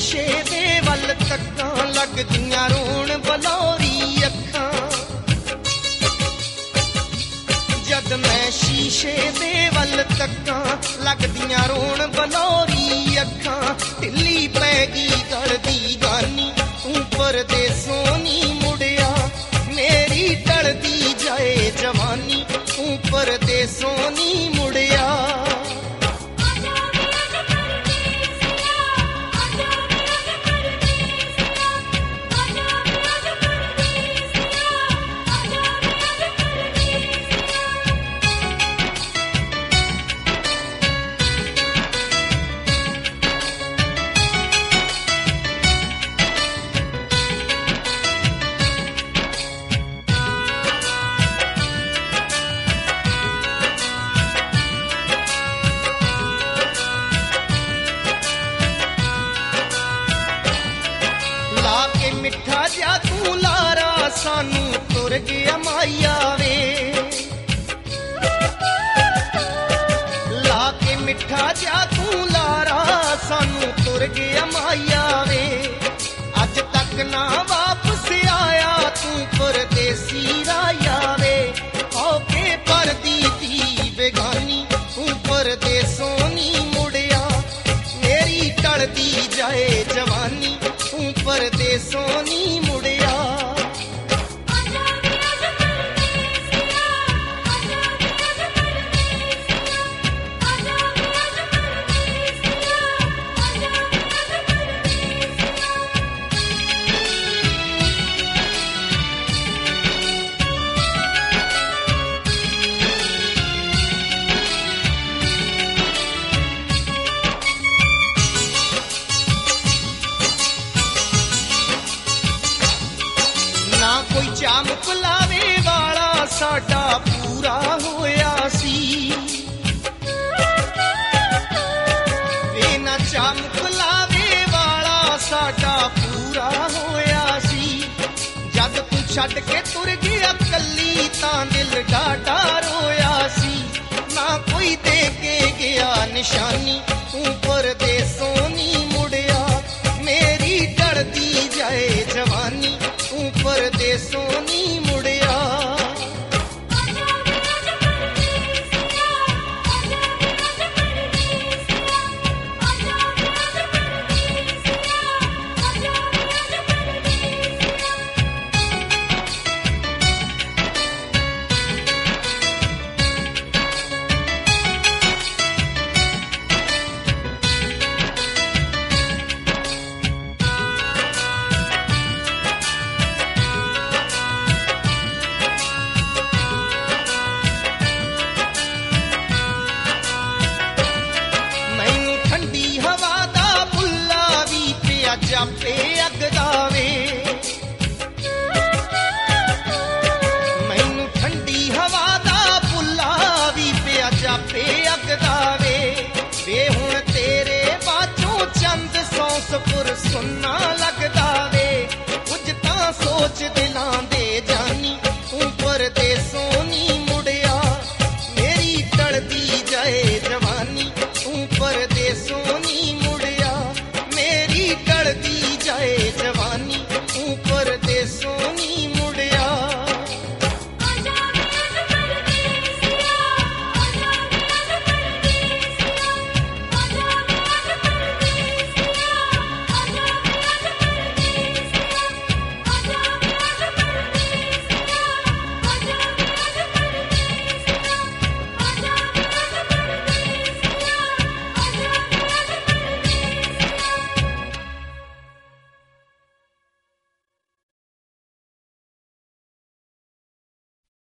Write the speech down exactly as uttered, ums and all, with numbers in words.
ਸ਼ੀਸ਼ੇ ਦੇ ਵੱਲ ਤੱਕਾਂ ਲੱਗਦੀਆਂ ਰੋਣ ਬਲੌਰੀ ਅੱਖਾਂ ਜਦ ਮੈਂ ਸ਼ੀਸ਼ੇ ਦੇ ਵੱਲ ਤੱਕਾਂ ਲੱਗਦੀਆਂ ਰੋਣ ਬਲੌਰੀ ਅੱਖਾਂ ਢਿੱਲੀ ਪੈ ਗਈ ਗਲ ਦੀ ਗਾਨੀ ਤੂੰ ਪਰਦੇਸੋਂ ਨੀ ਮੁੜਿਆ ਮੇਰੀ ਟਲਦੀ ਜਾਏ ਜਵਾਨੀ ਤੂੰ ਪਰਦੇਸੋਂ ਨੀ ਮੁੜਿਆ ਮਿੱਠਾ ਜਿਹਾ ਤੂੰ ਲਾਰਾ ਸਾਨੂੰ ਤੁਰ ਗਿਆ ਮਾਇਆ ਵੇ ਲਾ ਕੇ ਮਿੱਠਾ ਜਿਹਾ ਤੂੰ ਲਾਰਾ ਸਾਨੂੰ ਤੁਰ ਗਿਆ ਮਾਇਆ ਵੇ ਅੱਜ ਤੱਕ ਨਾ ਵਾਪਸ ਆਇਆ ਤੂੰ ਪਰਦੇਸੀ ਰਾਇਆ ਵੇ ਹੋ ਕੇ ਪਰਦੀ ਦੀ ਬੇਗਾਨੀ ਤੂੰ ਪਰਦੇਸੋਂ ਨੀ ਮੁੜਿਆ ਮੇਰੀ ਟਲਦੀ ਜਾਏ ਜਵਾਨੀ ਤੂੰ ਪਰਦੇਸੋਂ ਨੀ ਮੁੜਿਆ ਕੋਈ ਚਾਮ ਕੁਲਾਵੇ ਵਾਲਾ ਸਾਡਾ ਪੂਰਾ ਹੋਇਆ ਸੀ ਵੇ ਨਾ ਚਾਮ ਕੁਲਾਵੇ ਵਾਲਾ ਸਾਡਾ ਪੂਰਾ ਹੋਇਆ ਸੀ ਜਦ ਤੂੰ ਛੱਡ ਕੇ ਤੁਰ ਗਿਆ ਕੱਲੀ ਤਾਂ ਦਿਲ ਡਾਢਾ ਰੋਇਆ ਸੀ ਨਾ ਕੋਈ ਦੇ ਕੇ ਗਿਆ ਨਿਸ਼ਾਨੀ ਤੂੰ ਪਰਦੇ